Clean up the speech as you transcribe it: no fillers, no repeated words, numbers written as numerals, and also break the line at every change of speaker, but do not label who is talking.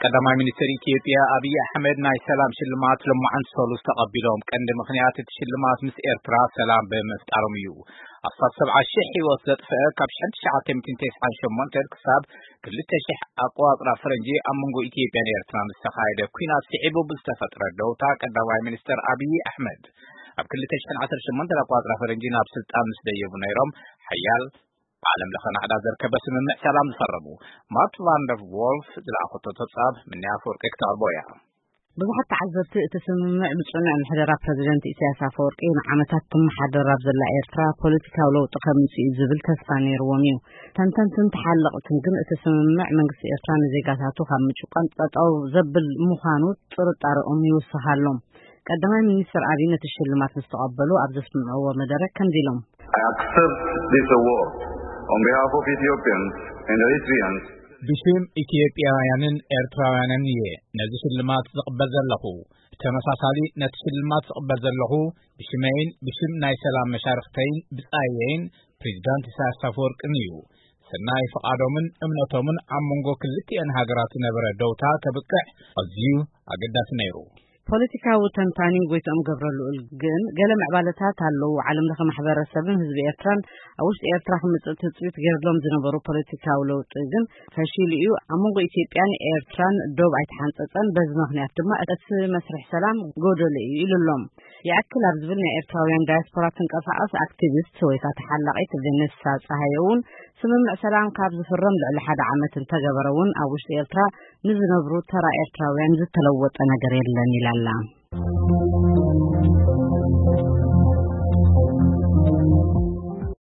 ቀዳማይ ሚኒስትር ኢትዮጵያ አብይ አህመድ ናይ ሰላም ሽልማት ለማዓን ሰሉስ ተቀቢሎም ቀንዲ ምክንያት እቲ ሽልማት ምስ ኤርትራ ሰላም በመፍጣሮም እዩ። አስፋት 70,000 ህይወት ዘጥፍአ ካብ 1998 ክሳብ 2000 አቆጣጥራ ፈረንጂ ኣብ መንጎ ኢትዮጵያን ኤርትራን ዝተኻየደ ኩናት ስዒቡ ብዝተፈጠረ ደውታ ቀዳማይ ሚኒስትር አብይ አህመድ ኣብ 2018 አቆጣጥራ ፈረንጂ ናብ ስልጣን ምስ ደየቡ ነይሮም ሓያል ዓለም ለኸ ናዕዳ ዘርከበ ስምምዕ ሰላም ዝፈረሙ ማርት ቫንደር ዎልፍ ዝለኣኸቶ ተጻብ ምን ኣፈወርቂ ክተቕርቦያ
ብዙሓት ተዓዘብቲ እቲ ስምምዕ ብጽኑዕ ምሕደራ ፕሬዚደንት ኢሳያስ አፈወርቂ ንዓመታት ትመሓደር ኣብ ዘላ ኤርትራ ፖለቲካዊ ለውጢ ከምጽእ ዝብል ተስፋ ነይርዎም እዩ። ተንተንትን ተሓለቕትን ግን እቲ ስምምዕ መንግስቲ ኤርትራ ንዜጋታቱ ካብ ምጭቋን ጠጠው ዘብል ምዃኑ ጥርጣሬኦም ይውስኻሎም። ቀዳማይ ሚኒስትር አብይ ነቲ ሽልማት ምስ ተቐበሉ ኣብ ዘስምዕዎ መደረ ከምዚ ኢሎም
I accept this award on behalf of Ethiopians and Eritreans.
ብሽም ኢትዮጵያውያንን ኤርትራውያንን እየ ነዚ ሽልማት ዝቕበል ዘለኹ። ተመሳሳሊ ነቲ ሽልማት ዝቕበል ዘለኹ ብሽመይን ብሽም ናይ ሰላም መሻርክተይን ብጻየይን ፕሬዚዳንት ኢሳያስ አፈወርቂን እዩ። ሰናይ ፈቃዶምን እምነቶምን ኣብ መንጎ ክልቲአን ሃገራት ነበረ ደውታ ከብቅዕ ኣዝዩ ኣገዳሲ ነይሩ።
ፖለቲካዊ ተንታኒ ጎይቶም ገብረሉ ግን ገለ ምዕባለታት ኣለው። ዓለም ለኸ ማሕበረሰብን ህዝቢ ኤርትራን ኣብ ውሽጢ ኤርትራ ክምፅእ ትፅቢት ገይሮም ዝነበሩ ፖለቲካዊ ለውጢ ግን ፈሺሉ እዩ። ኣብ መንጎ ኢትዮጵያን ኤርትራን ዶብ ኣይተሓንፀፀን። በዚ ምክንያት ድማ እቲ መስርሕ ሰላም ጎደሎ እዩ ኢሉሎም። ይኣክል ኣብ ዝብል ናይ ኤርትራውያን ዳያስፖራ ትንቀሳቐስ አክቲቪስት ወይ ከዓ ተሓላቂት ቬኔሳ ፀሃይ እውን ስምምዕ ሰላም ካብ ዝፍረም ልዕሊ 1 ዓመት እንተገበረ እውን ኣብ ውሽጢ ኤርትራ ንዝነብሩ ተራ ኤርትራውያን ዝተለወጠ ነገር የለን ይላላ።